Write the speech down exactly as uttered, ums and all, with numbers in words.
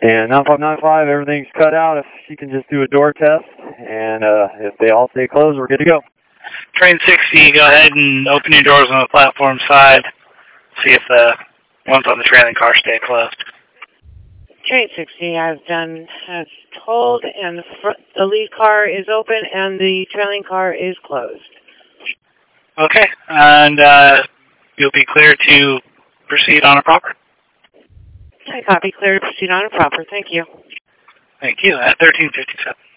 And nine five nine five, everything's cut out. If she can just do a door test, and uh, if they all stay closed, we're good to go. Train sixty, go ahead and open your doors on the platform side. See if the ones on the trailing car stay closed. Train sixty, I've done as told, and the, front, the lead car is open and the trailing car is closed. Okay, and uh, you'll be clear to proceed on a proper. I copy, clear to proceed on a proper. Thank you. Thank you. At thirteen fifty-seven.